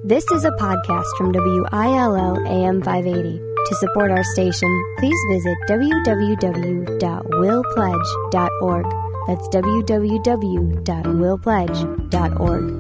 This is a podcast from WILL AM 580. To support our station, please visit www.willpledge.org. That's www.willpledge.org.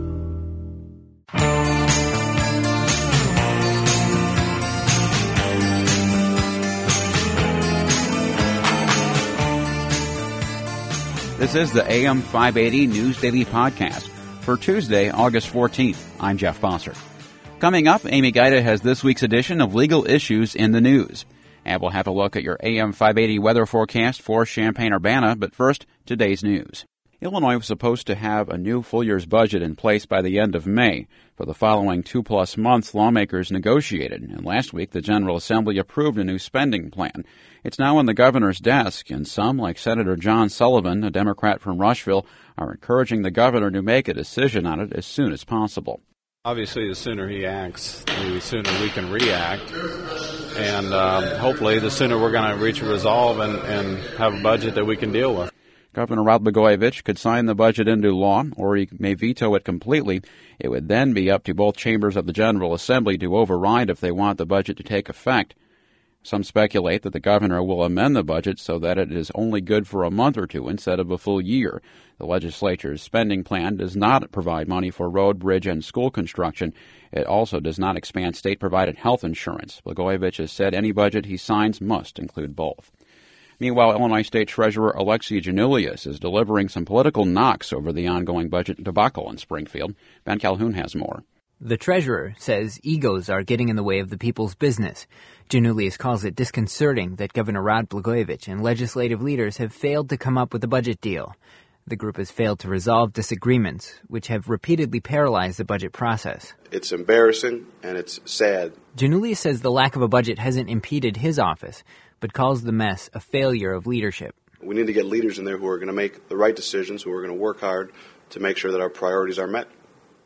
This is the AM 580 News Daily Podcast for Tuesday, August 14th. I'm Jeff Foster. Coming up, Amy Gaida has this week's edition of Legal Issues in the News. And we'll have a look at your AM 580 weather forecast for Champaign-Urbana, but first, today's news. Illinois was supposed to have a new full year's budget in place by the end of May. For the following 2+ months, lawmakers negotiated, and last week the General Assembly approved a new spending plan. It's now on the governor's desk, and some, like Senator John Sullivan, a Democrat from Rushville, are encouraging the governor to make a decision on it as soon as possible. Obviously, the sooner he acts, the sooner we can react, and hopefully the sooner we're going to reach a resolve and have a budget that we can deal with. Governor Rod Blagojevich could sign the budget into law, or he may veto it completely. It would then be up to both chambers of the General Assembly to override if they want the budget to take effect. Some speculate that the governor will amend the budget so that it is only good for a month or two instead of a full year. The legislature's spending plan does not provide money for road, bridge, and school construction. It also does not expand state-provided health insurance. Blagojevich has said any budget he signs must include both. Meanwhile, Illinois State Treasurer Alexei Janulius is delivering some political knocks over the ongoing budget debacle in Springfield. Ben Calhoun has more. The treasurer says egos are getting in the way of the people's business. Janulius calls it disconcerting that Governor Rod Blagojevich and legislative leaders have failed to come up with a budget deal. The group has failed to resolve disagreements, which have repeatedly paralyzed the budget process. It's embarrassing and it's sad. Janulius says the lack of a budget hasn't impeded his office, but calls the mess a failure of leadership. We need to get leaders in there who are going to make the right decisions, who are going to work hard to make sure that our priorities are met.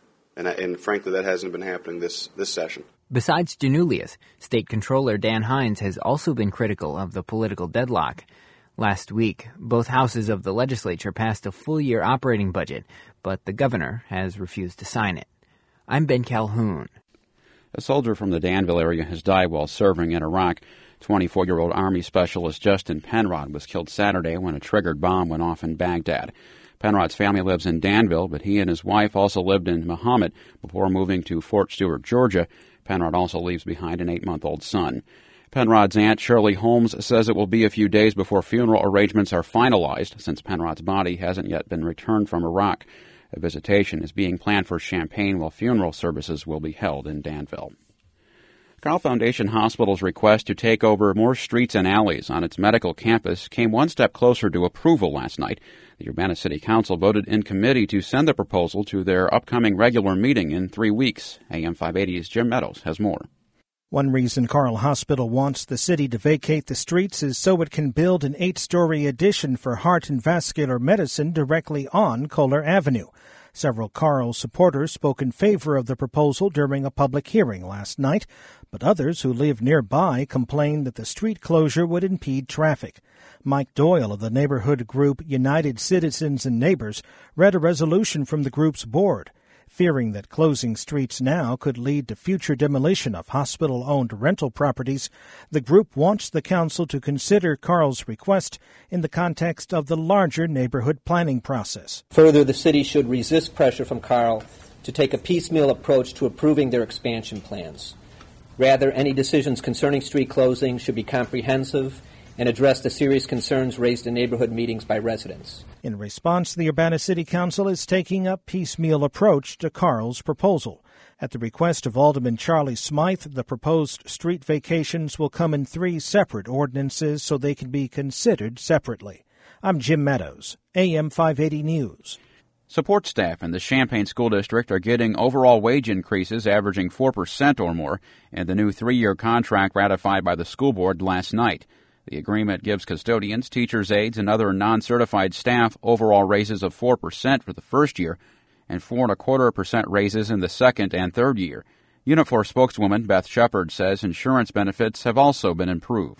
And frankly, that hasn't been happening this session. Besides Janulius, State Controller Dan Hines has also been critical of the political deadlock. Last week, both houses of the legislature passed a full-year operating budget, but the governor has refused to sign it. I'm Ben Calhoun. A soldier from the Danville area has died while serving in Iraq. 24-year-old Army Specialist Justin Penrod was killed Saturday when a triggered bomb went off in Baghdad. Penrod's family lives in Danville, but he and his wife also lived in Mahomet before moving to Fort Stewart, Georgia. Penrod also leaves behind an 8-month-old son. Penrod's aunt, Shirley Holmes, says it will be a few days before funeral arrangements are finalized, since Penrod's body hasn't yet been returned from Iraq. A visitation is being planned for Champaign, while funeral services will be held in Danville. Carle Foundation Hospital's request to take over more streets and alleys on its medical campus came one step closer to approval last night. The Urbana City Council voted in committee to send the proposal to their upcoming regular meeting in 3 weeks. AM 580's Jim Meadows has more. One reason Carle Hospital wants the city to vacate the streets is so it can build an 8-story addition for heart and vascular medicine directly on Kohler Avenue. Several Carle supporters spoke in favor of the proposal during a public hearing last night, but others who live nearby complained that the street closure would impede traffic. Mike Doyle of the neighborhood group United Citizens and Neighbors read a resolution from the group's board. Fearing that closing streets now could lead to future demolition of hospital-owned rental properties, the group wants the council to consider Carle's request in the context of the larger neighborhood planning process. Further, the city should resist pressure from Carle to take a piecemeal approach to approving their expansion plans. Rather, any decisions concerning street closing should be comprehensive and address the serious concerns raised in neighborhood meetings by residents. In response, the Urbana City Council is taking a piecemeal approach to Carle's proposal. At the request of Alderman Charlie Smythe, the proposed street vacations will come in 3 separate ordinances so they can be considered separately. I'm Jim Meadows, AM 580 News. Support staff in the Champaign School District are getting overall wage increases averaging 4% or more in the new 3-year contract ratified by the school board last night. The agreement gives custodians, teachers' aides, and other non-certified staff overall raises of 4% for the first year and 4.25% raises in the second and third year. Unit 4 spokeswoman Beth Shepard says insurance benefits have also been improved.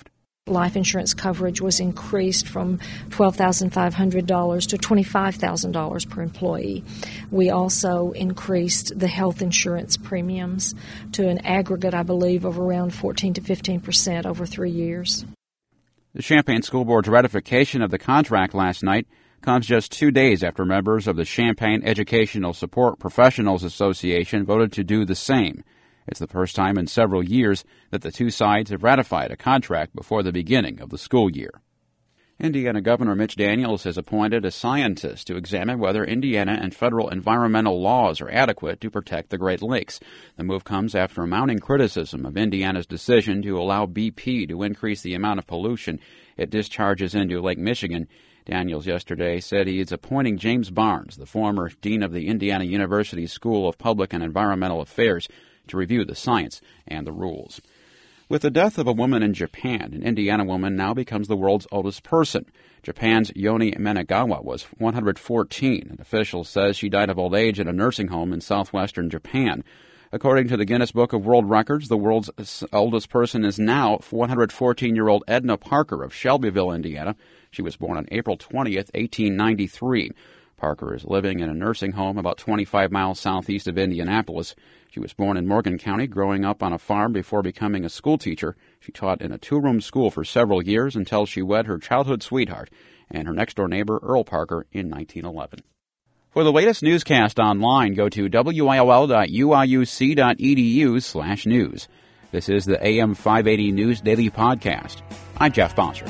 Life insurance coverage was increased from $12,500 to $25,000 per employee. We also increased the health insurance premiums to an aggregate, I believe, of around 14 to 15% over 3 years. The Champaign School Board's ratification of the contract last night comes just 2 days after members of the Champaign Educational Support Professionals Association voted to do the same. It's the first time in several years that the two sides have ratified a contract before the beginning of the school year. Indiana Governor Mitch Daniels has appointed a scientist to examine whether Indiana and federal environmental laws are adequate to protect the Great Lakes. The move comes after mounting criticism of Indiana's decision to allow BP to increase the amount of pollution it discharges into Lake Michigan. Daniels yesterday said he is appointing James Barnes, the former dean of the Indiana University School of Public and Environmental Affairs, to review the science and the rules. With the death of a woman in Japan, an Indiana woman now becomes the world's oldest person. Japan's Yoni Menagawa was 114, and officials says she died of old age in a nursing home in southwestern Japan. According to the Guinness Book of World Records, the world's oldest person is now 114-year-old Edna Parker of Shelbyville, Indiana. She was born on April 20th, 1893. Parker is living in a nursing home about 25 miles southeast of Indianapolis. She was born in Morgan County, growing up on a farm before becoming a school teacher. She taught in a two-room school for several years until she wed her childhood sweetheart and her next-door neighbor, Earl Parker, in 1911. For the latest newscast online, go to wil.uiuc.edu/news. This is the AM 580 News Daily Podcast. I'm Jeff Bossert.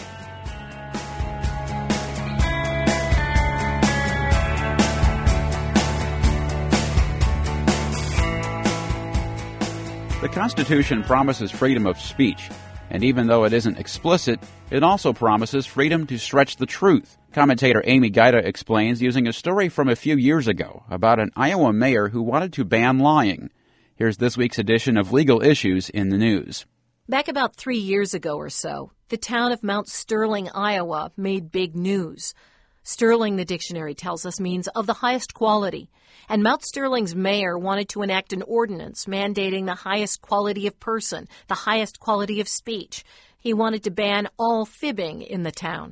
The Constitution promises freedom of speech, and even though it isn't explicit, it also promises freedom to stretch the truth. Commentator Amy Gaida explains using a story from a few years ago about an Iowa mayor who wanted to ban lying. Here's this week's edition of Legal Issues in the News. Back about 3 years ago or so, the town of Mount Sterling, Iowa, made big news. Sterling, the dictionary tells us, means of the highest quality. And Mount Sterling's mayor wanted to enact an ordinance mandating the highest quality of person, the highest quality of speech. He wanted to ban all fibbing in the town.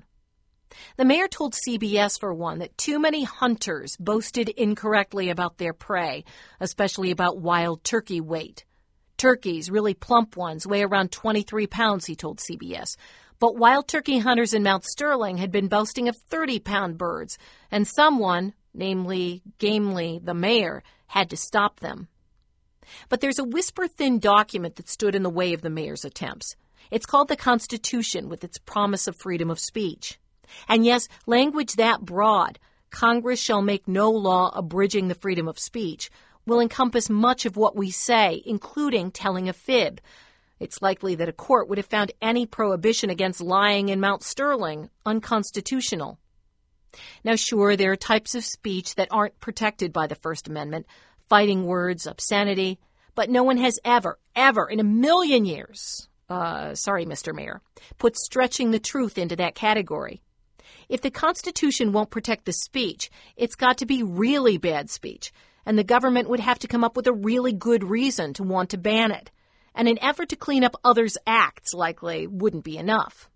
The mayor told CBS, for one, that too many hunters boasted incorrectly about their prey, especially about wild turkey weight. Turkeys, really plump ones, weigh around 23 pounds, he told CBS. But wild turkey hunters in Mount Sterling had been boasting of 30-pound birds, and someone, namely Gamely, the mayor, had to stop them. But there's a whisper-thin document that stood in the way of the mayor's attempts. It's called the Constitution, with its promise of freedom of speech. And yes, language that broad, Congress shall make no law abridging the freedom of speech, will encompass much of what we say, including telling a fib. It's likely that a court would have found any prohibition against lying in Mount Sterling unconstitutional. Now, sure, there are types of speech that aren't protected by the First Amendment, fighting words, obscenity, but no one has ever in a million years, sorry, Mr. Mayor, put stretching the truth into that category. If the Constitution won't protect the speech, it's got to be really bad speech, and the government would have to come up with a really good reason to want to ban it. And an effort to clean up others' acts likely wouldn't be enough.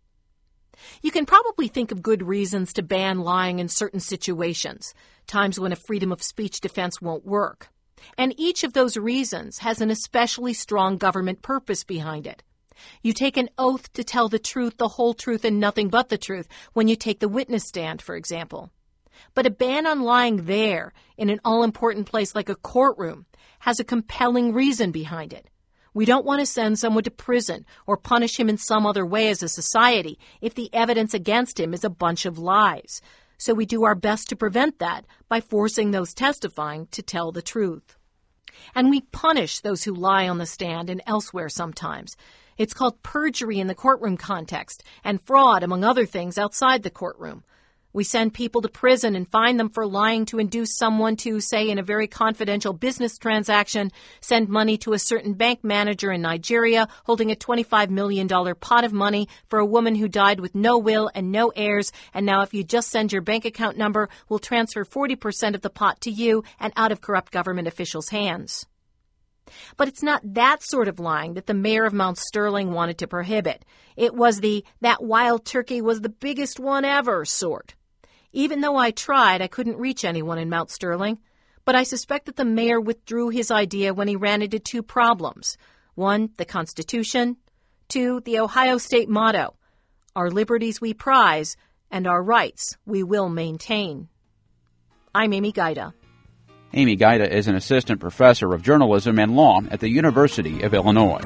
You can probably think of good reasons to ban lying in certain situations, times when a freedom of speech defense won't work. And each of those reasons has an especially strong government purpose behind it. You take an oath to tell the truth, the whole truth, and nothing but the truth when you take the witness stand, for example. But a ban on lying there, in an all-important place like a courtroom, has a compelling reason behind it. We don't want to send someone to prison or punish him in some other way as a society if the evidence against him is a bunch of lies. So we do our best to prevent that by forcing those testifying to tell the truth. And we punish those who lie on the stand and elsewhere sometimes. It's called perjury in the courtroom context and fraud, among other things, outside the courtroom. We send people to prison and fine them for lying to induce someone to, say, in a very confidential business transaction, send money to a certain bank manager in Nigeria holding a $25 million pot of money for a woman who died with no will and no heirs, and now if you just send your bank account number, we'll transfer 40% of the pot to you and out of corrupt government officials' hands. But it's not that sort of lying that the mayor of Mount Sterling wanted to prohibit. It was the "that wild turkey was the biggest one ever" sort. Even though I tried, I couldn't reach anyone in Mount Sterling. But I suspect that the mayor withdrew his idea when he ran into two problems. One, the Constitution. Two, the Ohio State motto, "Our liberties we prize, and our rights we will maintain." I'm Amy Gaida. Amy Gaida is an assistant professor of journalism and law at the University of Illinois.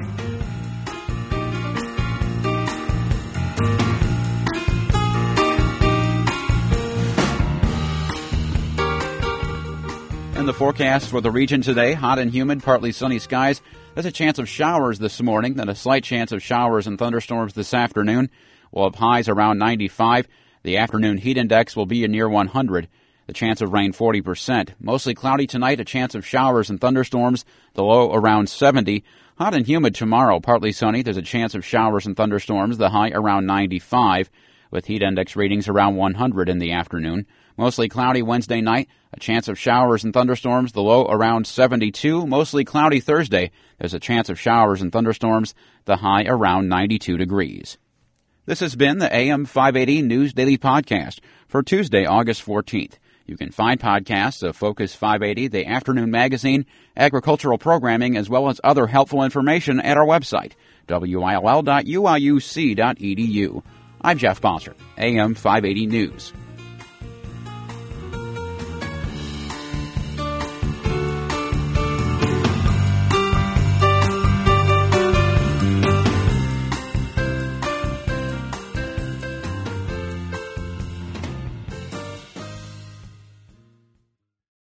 In the forecast for the region today, hot and humid, partly sunny skies. There's a chance of showers this morning, then a slight chance of showers and thunderstorms this afternoon. We'll have highs around 95. The afternoon heat index will be near 100. The chance of rain 40%. Mostly cloudy tonight, a chance of showers and thunderstorms. The low around 70. Hot and humid tomorrow, partly sunny. There's a chance of showers and thunderstorms. The high around 95, with heat index readings around 100 in the afternoon. Mostly cloudy Wednesday night, a chance of showers and thunderstorms, the low around 72. Mostly cloudy Thursday, there's a chance of showers and thunderstorms, the high around 92 degrees. This has been the AM 580 News Daily Podcast for Tuesday, August 14th. You can find podcasts of Focus 580, the afternoon magazine, agricultural programming, as well as other helpful information at our website, will.uiuc.edu. I'm Jeff Bossert, AM 580 News.